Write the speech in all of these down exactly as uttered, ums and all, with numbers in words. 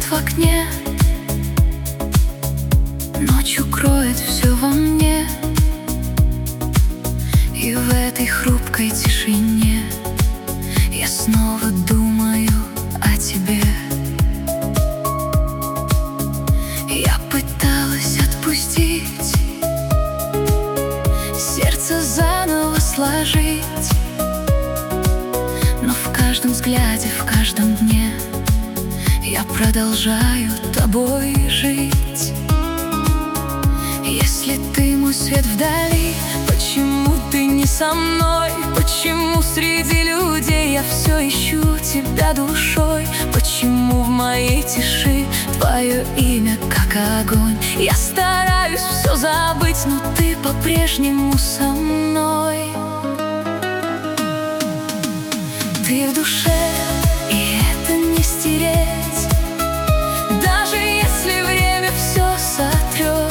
свет в окне, ночью кроет все во мне. И в этой хрупкой тишине я снова думаю о тебе. Я пыталась отпустить, сердце заново сложить, но в каждом взгляде, в каждом дне я продолжаю тобой жить. Если ты мой свет вдали, почему ты не со мной? Почему среди людей я все ищу тебя душой? Почему в моей тиши твое имя как огонь? Я стараюсь все забыть, но ты по-прежнему со мной. Ты в душе, и это не стереть, даже если время все сотрет.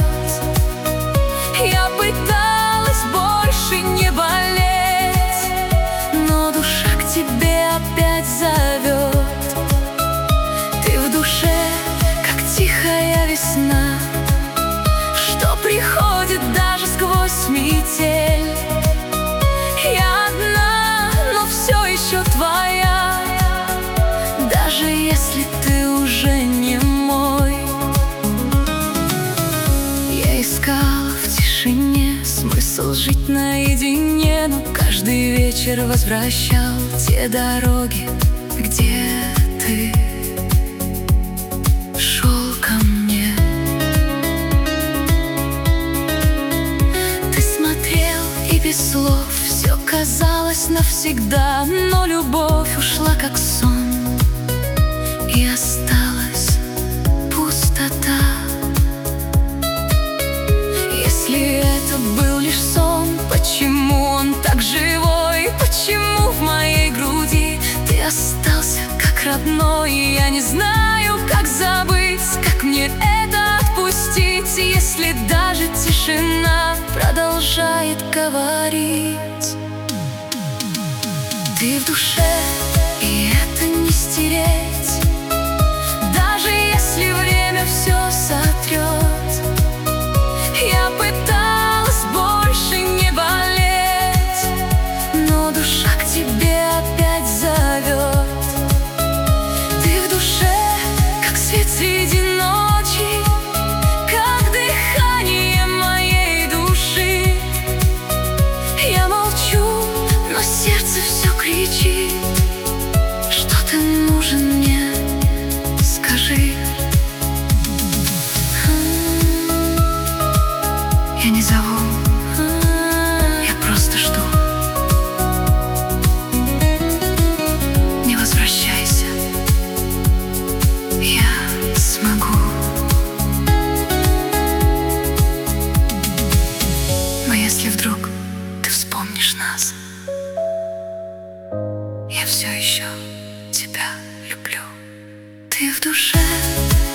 Я пыталась больше не болеть, но душа к тебе опять зовет. Ты в душе, как тихая весна, что приходит даже сквозь метель. Я одна, но все еще твоя, даже если ты уже не мой. Я искала в тишине смысл жить наедине, но каждый вечер возвращал те дороги, где ты шел ко мне. Ты смотрел, и без слов все казалось навсегда, но любовь ушла как сон, и осталась пустота. Если это был лишь сон, почему он так живой? Почему в моей груди ты остался как родной? Я не знаю, как забыть, как мне это отпустить, если даже тишина продолжает говорить. Ты в душе, и это не стереть, даже если время все сотрет. Я пыталась больше не болеть, но душа к тебе опять зовет. Ты в душе, как свет среди ночи, как дыхание моей души. Я молчу, но сердце все кричит, что ты нужен мне, скажи. Я не зову, я просто жду. Не возвращайся, я смогу. Но если вдруг ты вспомнишь нас, я все еще тебя люблю. Ты в душе,